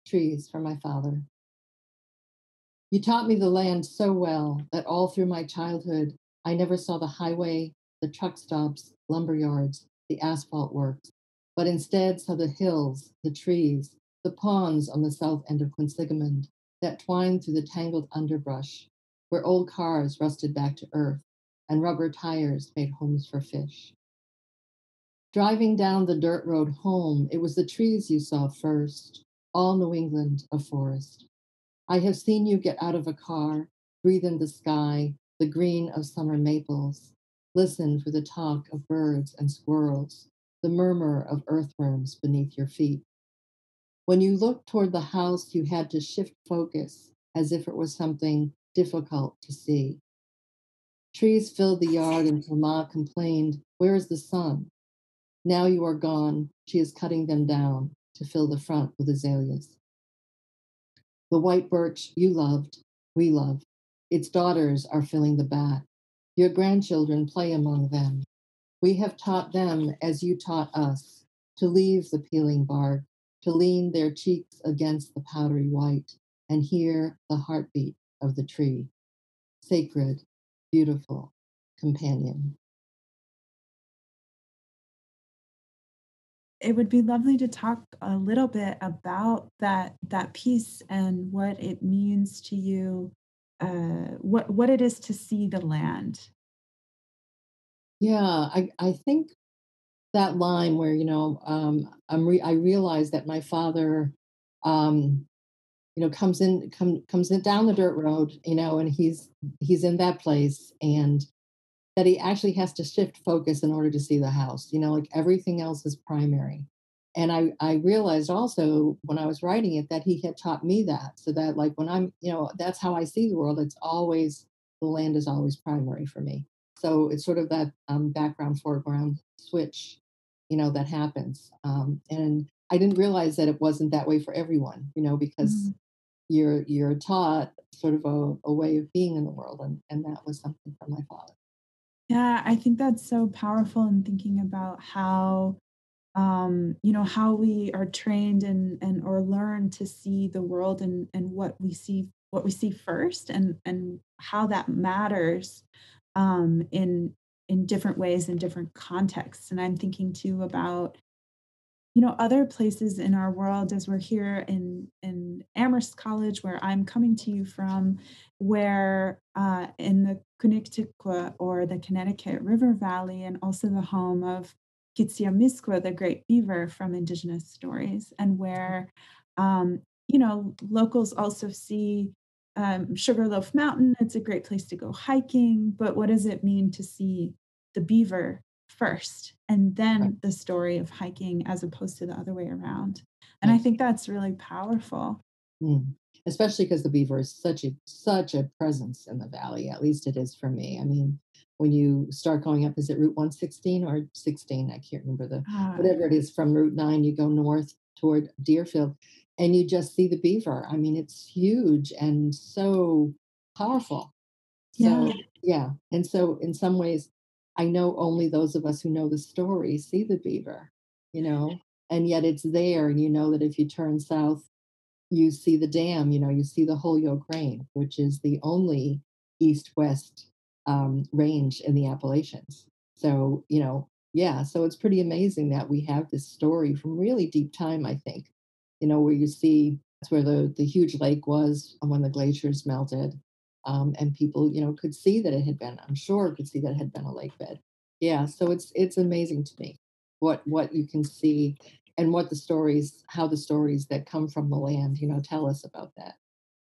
Trees for my father. You taught me the land so well that all through my childhood, I never saw the highway, the truck stops, lumber yards, the asphalt works, but instead saw the hills, the trees, the ponds on the south end of Quinsigamond that twined through the tangled underbrush, where old cars rusted back to earth and rubber tires made homes for fish. Driving down the dirt road home, it was the trees you saw first, all New England a forest. I have seen you get out of a car, breathe in the sky, the green of summer maples, listen for the talk of birds and squirrels, the murmur of earthworms beneath your feet. When you looked toward the house, you had to shift focus as if it was something difficult to see. Trees filled the yard until Ma complained, "Where is the sun?" Now you are gone. She is cutting them down to fill the front with azaleas. The white birch you loved, we love. Its daughters are filling the back. Your grandchildren play among them. We have taught them as you taught us to leave the peeling bark, to lean their cheeks against the powdery white and hear the heartbeat of the tree. Sacred, beautiful, companion. It would be lovely to talk a little bit about that piece and what it means to you, what it is to see the land. Yeah, I think that line where, I realize that my father, um, comes in down the dirt road, and he's in that place, and that he actually has to shift focus in order to see the house. Like everything else is primary. And I realized also when I was writing it that he had taught me that, so that like when that's how I see the world. It's always the land is always primary for me. So it's sort of that background foreground switch, that happens. And I didn't realize that it wasn't that way for everyone, because Mm. you're taught sort of a way of being in the world, and that was something from my father. Yeah, I think that's so powerful in thinking about how, how we are trained and or learn to see the world and what we see first and how that matters in different ways in different contexts. And I'm thinking too about other places in our world as we're here in Amherst College, where I'm coming to you from, where in the Connecticut or the Connecticut River Valley, and also the home of Kitsiamisqua, the great beaver from Indigenous stories, and where locals also see Sugarloaf Mountain. It's a great place to go hiking, but what does it mean to see the beaver first and Right. then the story of hiking as opposed to the other way around? And I Abs- think that's really powerful. mm. Especially because the beaver is such a presence in the valley. At least it is for me. I mean, when you start going up, is it Route 116 or 16? I can't remember Ah, whatever it is from Route 9. You go north toward Deerfield, and you just see the beaver. I mean, it's huge and so powerful. So yeah, yeah, and so in some ways, I know only those of us who know the story see the beaver, you know, and yet it's there, and you know that if you turn south, you see the dam, you see the Holyoke Range, which is the only east-west range in the Appalachians. So yeah, so it's pretty amazing that we have this story from really deep time. I think, where you see that's where the huge lake was when the glaciers melted, and people could see that it had been. I'm sure could see that it had been a lake bed. Yeah, so it's amazing to me what you can see and what the stories how the stories that come from the land tell us about that.